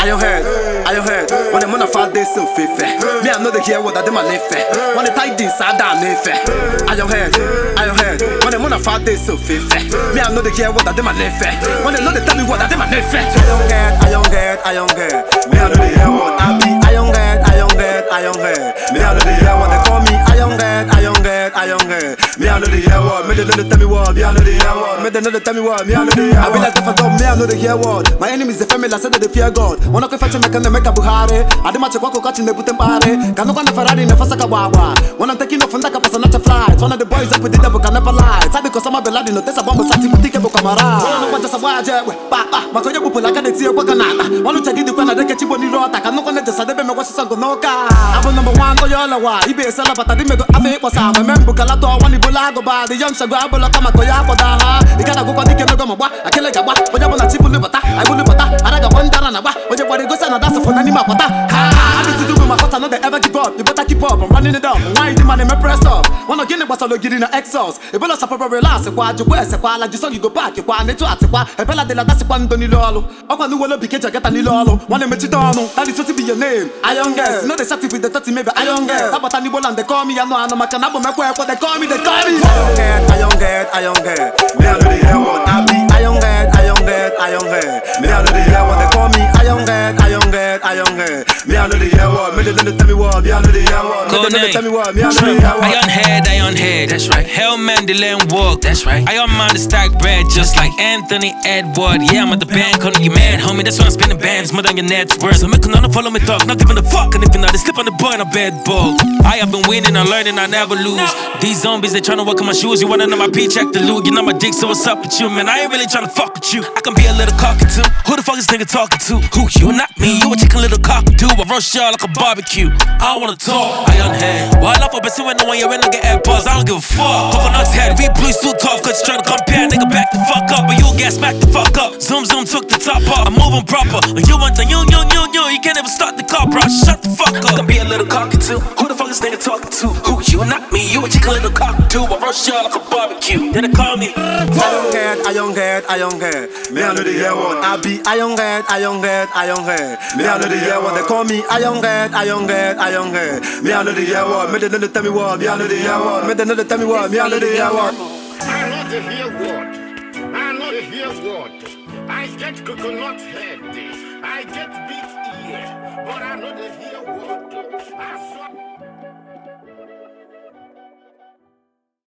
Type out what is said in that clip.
Iron head. When I'm on a far day, so fair. Me, I know the hear what I did my life. When the tight this, I down fair. Iron head. When I'm on a far day, so fair. Me, I know the hear what I did my life. When they know they tell me what I did my life. Iron head. Me, I know the hear what I be. Iron head. Me, I know the hear what they call me. Iron head. Me, I know the hear what. Me, they know they tell me what. Me, I know the hear what. Me, they know they tell me what. Me, I know the hear what. I be like the phantom. Me, I know the hear what. My enemies, the family, I said that they fear God. Wanna go fetch make a Buhari. I did my check walk catching the Putin party. Can look on the Ferrari in the Fasaka Wawa. When I'm taking off from that person, not a flight. One of the boys up with the devil can never lie. It's because I'm a belad in the test of bomb sati boutique of Camara. I don't want to survive. Papa, Makoya Pupula can see a Wakanata. One to take it to Canada, get you on the road. I can look on the Sadebe Mawasa Noka. I'm number one to Yolawa. He be a seller, but I didn't I think was I remember Calato, one Ibulago by the young Sagabula Kamakoya for Daha. The kind of go on the Kenogamaba. I can't like a what you want to chip Libata. I will live I got one down and a what you want to go and that's for Nanima. I need to do with my heart, I know they ever give up. You better keep up, I'm running it up. Why is the man in my press up? Wanna get it, but I'll get in the exhaust. If you lost a proper relax, why you wear, like you saw you go back, you want to ask, a bella de la that's one Donilolo. I want to will be catch, I get a Nilolo. One to meet you down, that is what to be your name. I young girls, no, they sat with the 30 maybe I young girl. How about Anibol and they call me, I know I'm a canabo, my work, what they call me, I young girl. Me, I know the hell what I be. I young girl. Me, I know the hell what they call me. I young girl. Me, I know the hell what. Me, they tell me what. Me, I know the hell what. Me, they tell me what. Me, I know the hell what. Iron head, that's right. Hell man, the land walk, that's right. Iron man, the stack bread, just like Anthony Edward. Yeah, I'm at the band, calling you mad, homie. That's why I'm spinning bands, more than your net worth. I'm making none follow me talk, not giving a fuck. And if you're not, they slip on the boy in a bed bug. I have been winning and learning, I never lose. These zombies, they tryna walk in my shoes. You wanna know my P, check the loot. You know my dick, so what's up with you, man? I ain't really tryna fuck with you. I can be a little cocky too. Who the fuck is this nigga talking to? Who, you, not me? You a chicken little cockatoo. I roast y'all like a barbecue. I don't wanna talk, Iron head. Well, I love for bessie when you're in, I get AirPods. I don't give a fuck. Coconut's head, we blues too tough. Cause you tryna compare, nigga, back the fuck up. But you get smack the fuck up. Zoom took the top off. I'm moving proper. And you want the you can't even start the car, bro. Shut the fuck up. I can be a little cockatoo. Who the fuck is this nigga talking to? Who, you, not me? You a chicken little cockatoo. I roast y'all like a barbecue. Then they call me I young head. Me, I know the hear what I be. I young head. Me, I know the hear what they call me. I young head. Me, I know the hear what. Me, they know they tell me what. Me, I know the hear what. Me, they know they tell me what. Me, I know the hear what. I know the hear what. I get coconut head. I get big ear. But I know the hear what.